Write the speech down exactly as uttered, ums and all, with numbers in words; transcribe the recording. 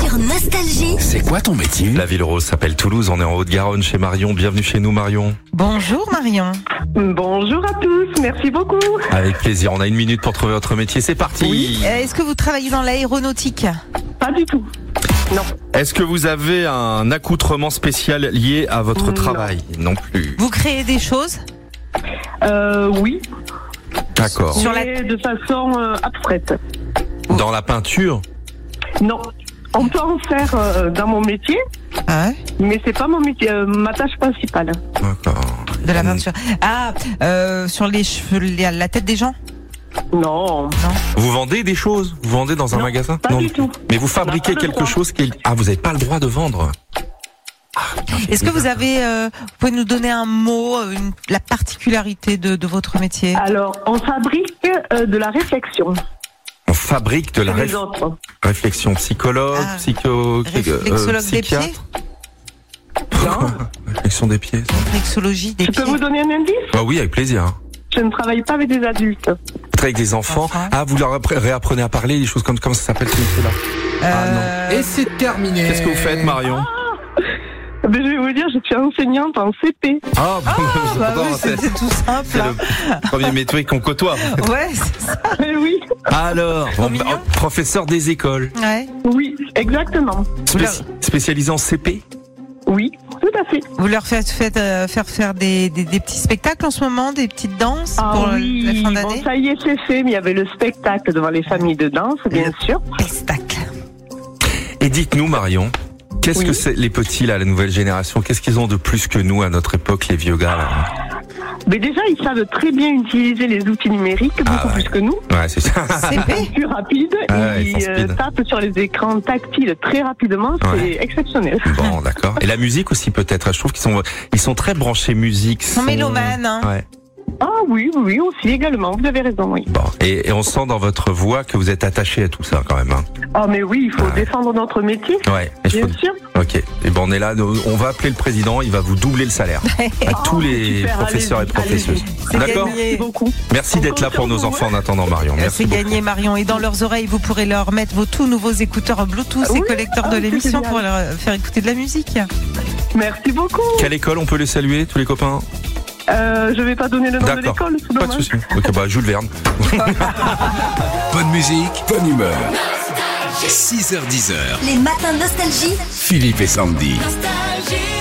sur Nostalgie. C'est quoi ton métier? La ville rose s'appelle Toulouse, on est en Haute-Garonne chez Marion. Bienvenue chez nous Marion. Bonjour Marion. Bonjour à tous, merci beaucoup. Avec plaisir, on a une minute pour trouver votre métier, c'est parti. Oui. Euh, Est-ce que vous travaillez dans l'aéronautique? Pas du tout. Non. Est-ce que vous avez un accoutrement spécial lié à votre Non. travail? Non plus. Vous créez des choses? Euh, oui, D'accord. Sur la- mais de façon euh, abstraite. Dans la peinture? Non. On peut en faire euh, dans mon métier, Ah ouais. mais c'est pas mon métier, euh, ma tâche principale. D'accord. De la peinture. Ah, euh, sur les cheveux, les- la tête des gens? Non. Vous vendez des choses? Vous vendez dans un Non, magasin? pas du tout. Mais vous fabriquez On n'a pas le quelque droit. chose qui est... Ah, vous n'avez pas le droit de vendre? Est-ce que vous avez, euh, vous pouvez nous donner un mot, une- la particularité de, de votre métier? Alors, on fabrique euh, de la réflexion. On fabrique de la Les réf- autres. réflexion psychologue, Ah. psycho... Réflexologue des pieds? psychiatre. Non. Réflexion des pieds. ça. Réflexologie des Je pieds? peux vous donner un indice? Bah oui, avec plaisir. hein. Je ne travaille pas avec des adultes. Vous travaillez avec des enfants. Enfants. Ah, vous leur appre- réapprenez à parler, des choses comme comment ça s'appelle ce métier-là? Euh, Et c'est terminé. Qu'est-ce que vous faites, Marion? Mais je vais vous dire, je suis enseignante en C P. Ah, bon, bah bon, oui, c'est c'est c'est tout simple. c'est hein. le premier métier qu'on côtoie. Ouais, c'est ça. Eh oui, Alors, bon, mignon. bah, professeur des écoles, Ouais. oui, exactement. Spéci- spécialisé en C P. Oui, tout à fait. Vous leur faites, faites, euh, faire faire des, des, des petits spectacles en ce moment, des petites danses Ah pour oui, la fin bon, d'année? ça y est, c'est fait, mais il y avait le spectacle devant les familles de danse, bien sûr. Spectacle. Et dites-nous, Marion, qu'est-ce Oui. que c'est les petits là, la nouvelle génération? Qu'est-ce qu'ils ont de plus que nous à notre époque, les vieux gars là? Mais déjà, ils savent très bien utiliser les outils numériques, beaucoup Ah ouais. plus que nous. Ouais, c'est ça. C P. Plus rapide, Ah ouais, ils ils sont euh, speed. tapent sur les écrans tactiles très rapidement, c'est Ouais. exceptionnel. Bon, d'accord. Et la musique aussi peut-être. Je trouve qu'ils sont, ils sont très branchés musique. Ils sont mélomanes, hein. Ouais. Ah oui, oui, oui, aussi également, vous avez raison, oui. Bon. Et, et on sent dans votre voix que vous êtes attaché à tout ça quand même. Hein. Ah mais oui, il faut Ouais. défendre notre métier, Ouais. Et je bien peux- sûr. Ok. Et ben on est là. nous- On va appeler le président. Il va vous doubler le salaire à tous Oh, les super, professeurs et allez-y, professeuses. C'est D'accord. gagné. Merci beaucoup. Merci On d'être là compte pour sur nos vous, enfants ouais. en attendant, Marion. Merci C'est beaucoup. gagné Marion. Et dans leurs oreilles, vous pourrez leur mettre vos tout nouveaux écouteurs Bluetooth et Oui, collecteurs ah, de c'est l'émission génial. pour leur faire écouter de la musique. Merci beaucoup. Quelle école on peut les saluer, tous les copains? Euh, je vais pas donner le nom de D'accord. l'école, c'est Pas de dommage. souci. Ok, bah Jules Verne. Bonne musique, bonne humeur. six heures dix heures. Les matins de Nostalgie. Philippe et Sandy. Nostalgie.